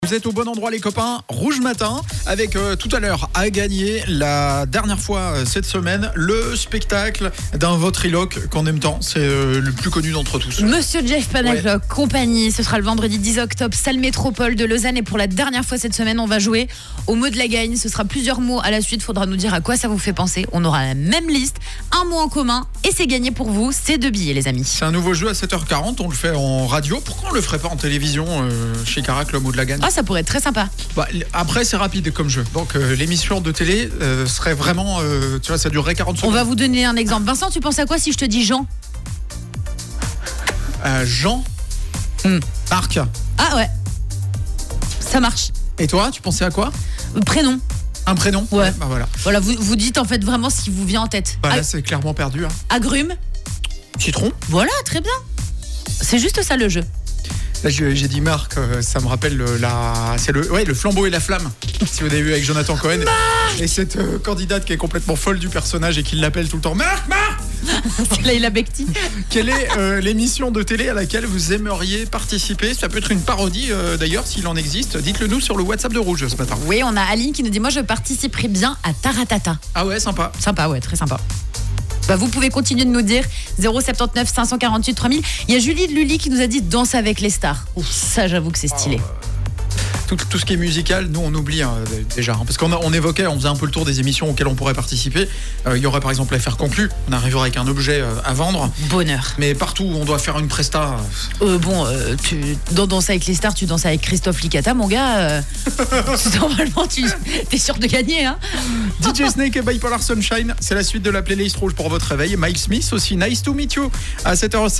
Vous êtes au bon endroit les copains, Rouge Matin, avec tout à l'heure à gagner la dernière fois cette semaine, le spectacle d'un ventriloque qu'on aime tant, c'est le plus connu d'entre tous. Monsieur Jeff Panaclock, compagnie, ce sera le vendredi 10 octobre, salle Métropole de Lausanne, et pour la dernière fois cette semaine, on va jouer au mot de la gagne. Ce sera plusieurs mots à la suite, faudra nous dire à quoi ça vous fait penser. On aura la même liste, un mot en commun, et c'est gagné pour vous, c'est 2 billets les amis. C'est un nouveau jeu à 7h40, on le fait en radio, pourquoi on le ferait pas en télévision chez Carac, le mot de la gagne? Ah, ça pourrait être très sympa. Après c'est rapide comme jeu, donc l'émission de télé serait vraiment, tu vois, ça durerait 40 secondes. On va vous donner un exemple. Vincent, tu penses à quoi si je te dis Jean? Jean, Marc. Ah ouais, ça marche. Et toi, tu pensais à quoi? Prénom. Un prénom? Ouais. Bah voilà. Voilà, vous dites en fait vraiment ce qui vous vient en tête. Bah là c'est clairement perdu. Agrumes. Citron. Voilà, très bien. C'est juste ça le jeu. Là, j'ai dit Marc, ça me rappelle c'est le flambeau et la flamme. Si vous avez vu avec Jonathan Cohen. Et cette candidate qui est complètement folle du personnage et qui l'appelle tout le temps Marc. Là, il a becti. Quelle est l'émission de télé à laquelle vous aimeriez participer? Ça peut être une parodie d'ailleurs, s'il en existe. Dites-le nous sur le WhatsApp de Rouge ce matin. Oui, on a Aline qui nous dit moi je participerai bien à Taratata. Ah ouais, sympa. Sympa, ouais, très sympa. Vous pouvez continuer de nous dire 079 548 3000. Il y a Julie de Lully qui nous a dit Danse avec les stars. Ouf, ça j'avoue que c'est stylé. Tout ce qui est musical, nous on oublie déjà. Parce qu'on évoquait, on faisait un peu le tour des émissions auxquelles on pourrait participer. Il y aurait par exemple l'affaire conclue. On arriverait avec un objet à vendre. Bonheur. Mais partout où on doit faire une presta. Dans Danse avec les stars, tu danses avec Christophe Licata, mon gars. Normalement, t'es sûr de gagner. Hein. DJ Snake et Bipolar Sunshine, c'est la suite de la playlist Rouge pour votre réveil. Mike Smith aussi, Nice to Meet You à 7h05.